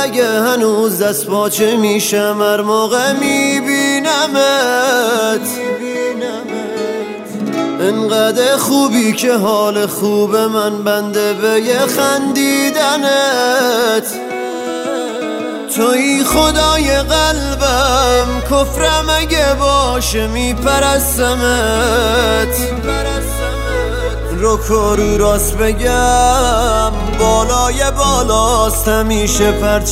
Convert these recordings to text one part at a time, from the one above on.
اگه هنوز دست پاچه میشم هر موقع میبینمت. انقدر خوبی که حال خوب من بنده به یه خندیدنت. توی خدای قلبم، کفرم اگه باشه میپرستمت. رو کرو راست بگم، بالای بالاست همیشه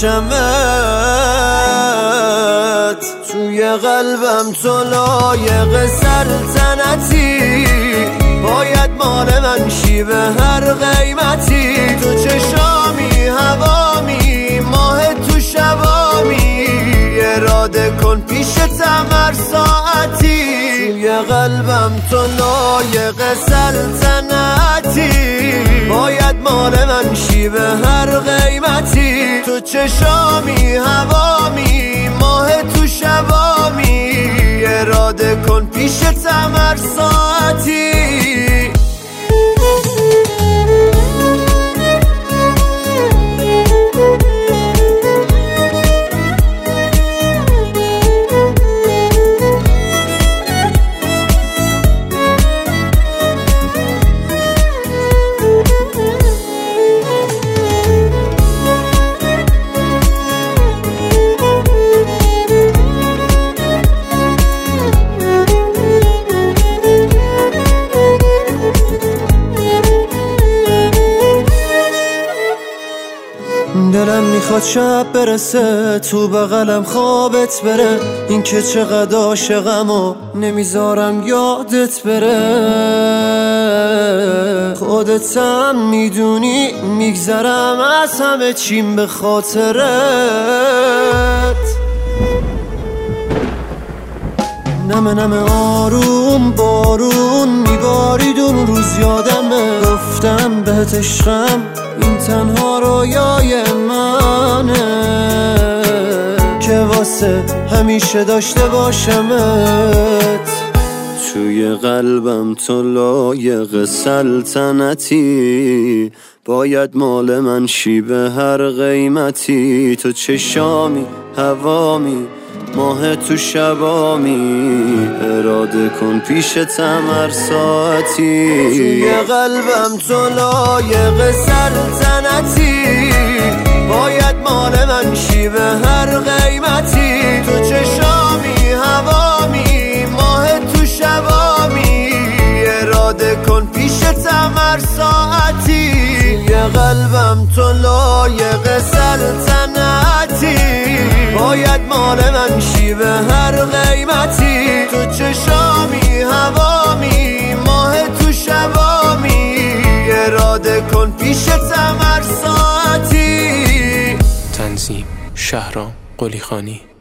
پرچمت. توی قلبم تو لایق سلطنتی، باید مال من شی به هر قیمتی. تو چشامی هوامی، ماه تو شبامی، اراده کن پیشتم هر ساعتی. توی قلبم تو لایق سلطنتی، باید مال من شی به هر قیمتی. تو چشامی هوامی، ماه تو شبامی، اراده کن پیشتم هر ساعتی. دلم میخواد شب برسه تو بغلم خوابت بره، این که چقدر عاشقم و نمیذارم یادت بره. خودتم میدونی میگذرم از همه چیم به خاطرت. نمه نمه آروم بارون میبارید اون روز یادمه. گفتم بهت عشقم، این تنها رویای منه که واسه همیشه داشته باشمت. توی قلبم تو لایق سلطنتی، باید مال من شی به هر قیمتی. تو چشامی هوامی، ماه تو شبامی، اراده کن پیشتم هر ساعتی. توی قلبم تو لایق سلطنتی، باید مال من شی به هر قیمتی. تو چشامی هوامی، ماه تو شبامی، اراده کن پیشتم هر ساعتی. توی قلبم تو لایق سلطنتی، باید مال من شی به هر قیمتی. تو چشامی هوامی، ماه تو شبامی، اراده کن پیشتم هر ساعتی. تنظیم شهرام قلیخانی.